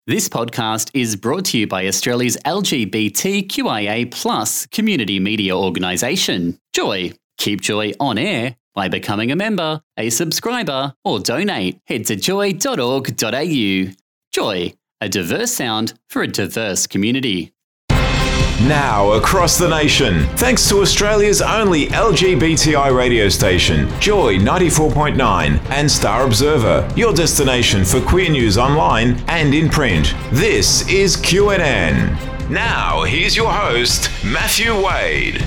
This podcast is brought to you by Australia's LGBTQIA+ community media organisation, Joy. Keep Joy on air by becoming a member, a subscriber, or donate. Head to joy.org.au. Joy, a diverse sound for a diverse community. Now across the nation, thanks to Australia's only LGBTI radio station, Joy 94.9 and Star Observer, your destination for queer news online and in print. This is QNN. Now, here's your host, Matthew Wade.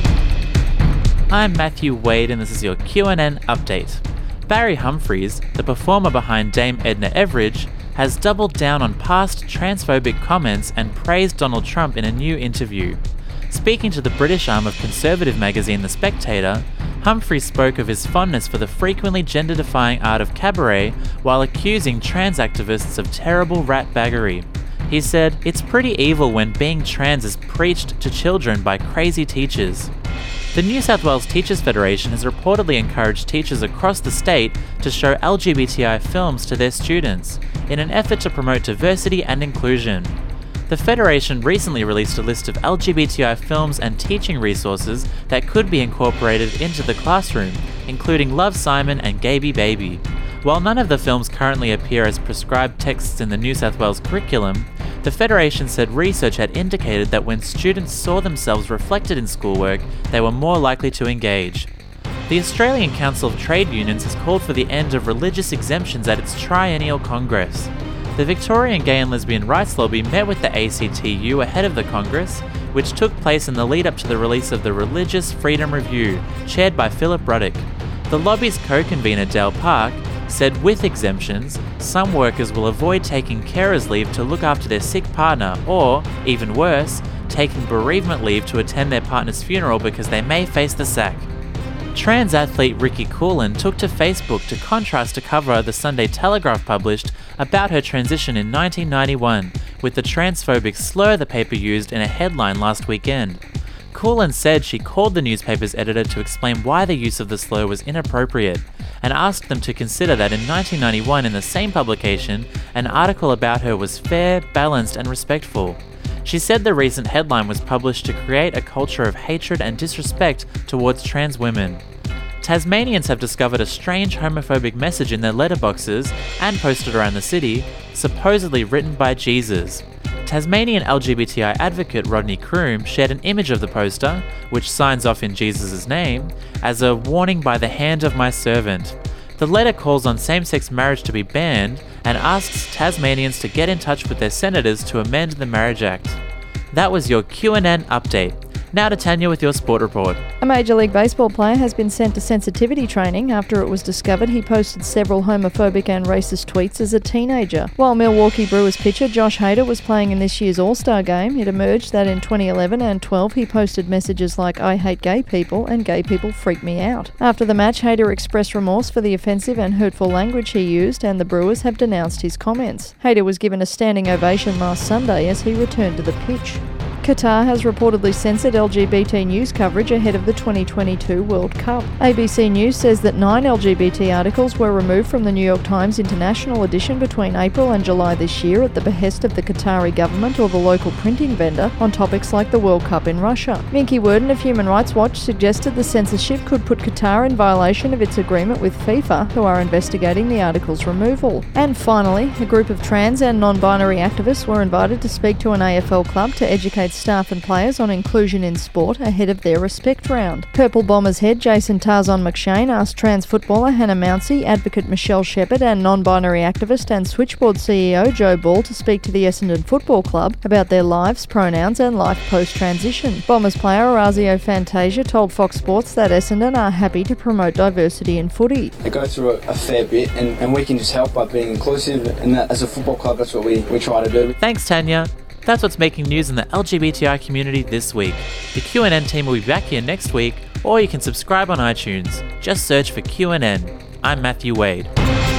I'm Matthew Wade and this is your QNN update. Barry Humphries, the performer behind Dame Edna Everage, has doubled down on past transphobic comments and praised Donald Trump in a new interview. Speaking to the British arm of conservative magazine The Spectator, Humphries spoke of his fondness for the frequently gender-defying art of cabaret while accusing trans activists of terrible ratbaggery. He said, "It's pretty evil when being trans is preached to children by crazy teachers." The New South Wales Teachers Federation has reportedly encouraged teachers across the state to show LGBTI films to their students in an effort to promote diversity and inclusion. The Federation recently released a list of LGBTI films and teaching resources that could be incorporated into the classroom, including Love, Simon and Gaby Baby. While none of the films currently appear as prescribed texts in the New South Wales curriculum, the Federation said research had indicated that when students saw themselves reflected in schoolwork, they were more likely to engage. The Australian Council of Trade Unions has called for the end of religious exemptions at its triennial Congress. The Victorian Gay and Lesbian Rights Lobby met with the ACTU ahead of the Congress, which took place in the lead-up to the release of the Religious Freedom Review, chaired by Philip Ruddock. The lobby's co-convener Dale Park said with exemptions, some workers will avoid taking carers leave to look after their sick partner or, even worse, taking bereavement leave to attend their partner's funeral because they may face the sack. Trans athlete Ricky Coolin took to Facebook to contrast a cover the Sunday Telegraph published about her transition in 1991 with the transphobic slur the paper used in a headline last weekend. Coolin said she called the newspaper's editor to explain why the use of the slur was inappropriate and asked them to consider that in 1991 in the same publication, an article about her was fair, balanced and respectful. She said the recent headline was published to create a culture of hatred and disrespect towards trans women. Tasmanians have discovered a strange homophobic message in their letterboxes and posted around the city, supposedly written by Jesus. Tasmanian LGBTI advocate Rodney Croom shared an image of the poster, which signs off in Jesus' name, as a warning by the hand of my servant. The letter calls on same-sex marriage to be banned and asks Tasmanians to get in touch with their senators to amend the Marriage Act. That was your QNN update. Now to Tanya with your sport report. A Major League Baseball player has been sent to sensitivity training after it was discovered he posted several homophobic and racist tweets as a teenager. While Milwaukee Brewers pitcher Josh Hader was playing in this year's All-Star game, it emerged that in 2011 and 12 he posted messages like "I hate gay people" and "gay people freak me out." After the match, Hader expressed remorse for the offensive and hurtful language he used, and the Brewers have denounced his comments. Hader was given a standing ovation last Sunday as he returned to the pitch. Qatar has reportedly censored LGBT news coverage ahead of the 2022 World Cup. ABC News says that 9 LGBT articles were removed from the New York Times International edition between April and July this year at the behest of the Qatari government or the local printing vendor on topics like the World Cup in Russia. Minky Worden of Human Rights Watch suggested the censorship could put Qatar in violation of its agreement with FIFA, who are investigating the article's removal. And finally, a group of trans and non-binary activists were invited to speak to an AFL club to educate staff and players on inclusion in sport ahead of their respect round. Purple Bombers head Jason Tarzan McShane asked trans footballer Hannah Mounsey, advocate Michelle Shepherd and non-binary activist and Switchboard CEO Joe Ball to speak to the Essendon Football Club about their lives, pronouns and life post-transition. Bombers player Orazio Fantasia told Fox Sports that Essendon are happy to promote diversity in footy. They go through a fair bit and we can just help by being inclusive, and that, as a football club, that's what we try to do. Thanks, Tanya. That's what's making news in the LGBTI community this week. The QNN team will be back here next week, or you can subscribe on iTunes. Just search for QNN. I'm Matthew Wade.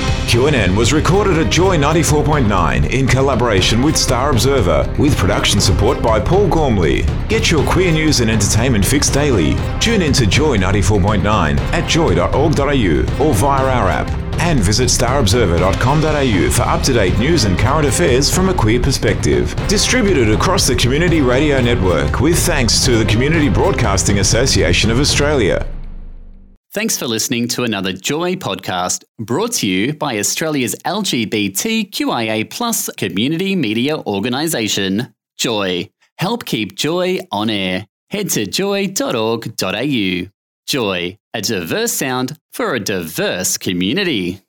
QNN was recorded at Joy 94.9 in collaboration with Star Observer, with production support by Paul Gormley. Get your queer news and entertainment fix daily. Tune in to Joy 94.9 at joy.org.au or via our app. And visit starobserver.com.au for up-to-date news and current affairs from a queer perspective. Distributed across the Community Radio Network with thanks to the Community Broadcasting Association of Australia. Thanks for listening to another Joy podcast brought to you by Australia's LGBTQIA+ community media organisation, Joy. Help keep Joy on air. Head to joy.org.au. Joy, a diverse sound for a diverse community.